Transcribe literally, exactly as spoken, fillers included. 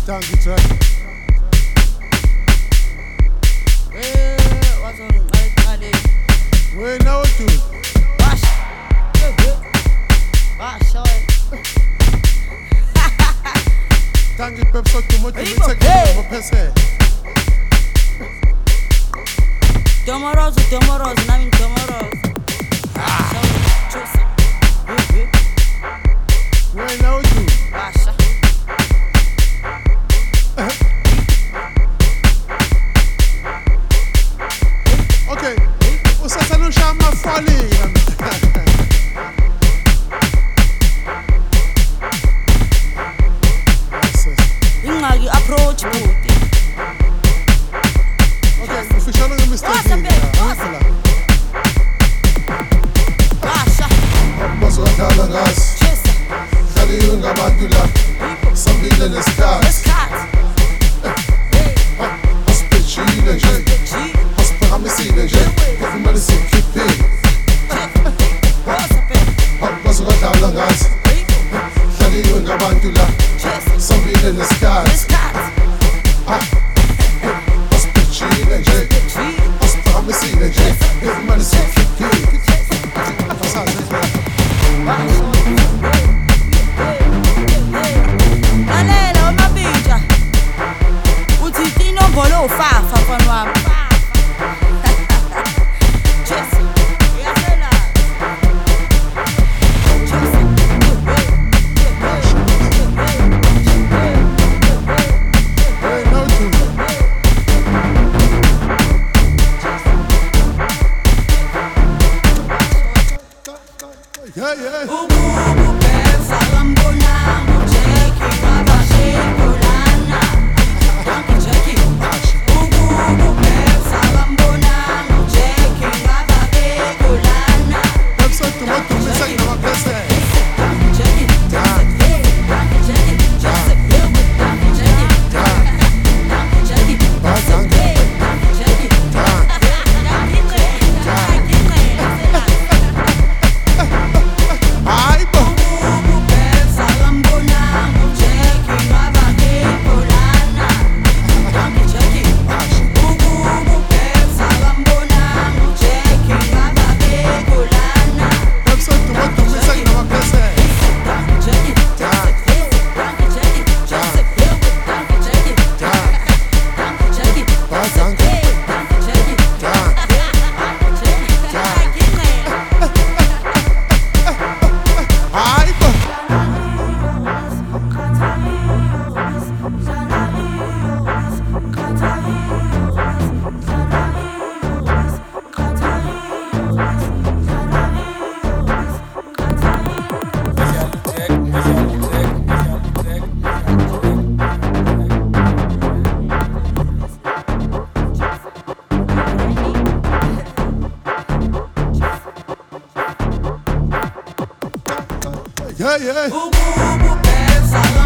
Danke, Jack. Eh, wazongiqale Wena udude. wash. Wash oy. Danke Pepsi Tomato Ayikho, Mixer hey. ngophese. Tomorrow's tomorrow's nami tomorrow's. Ah. Choose. Wena udude. Wash. Okay. Usathana ushaya amafali. Ingxaki approach bhuti. Okay, ufishana nge-mistake. Wasa, babe, wasa. Washa. Bazodlala ngazi Chesa. dlaliwe ngabantu la sambile nesikhathi Isikhathi. Hey. asibhejile nje G. asiphakamisile nje kumele sikhiphile What's up, babe? bazodlala ngazi Hey. dlaliwe ngabantu la Chesa. sambile nesikhathi Isikhathi. asibhejile nje G. asiphakamisile nje kumele sikhiphile Lalela wamabinja uthi inombolo ufafa mfana wami. Cheers. Uyasela. Cheers. Wena udude. Yeah, yeah. Ububu pesa wambonanga Jackie wabashekolana. Danke Jackie. Ububu pesa wambonanga Jackie wababekolana. Pepsi Tomato Mixer ngophese. Hayi bo. Pepsi Tomato Mixer ngophese. Hayi bo. Yeah, yeah. Ububu pesa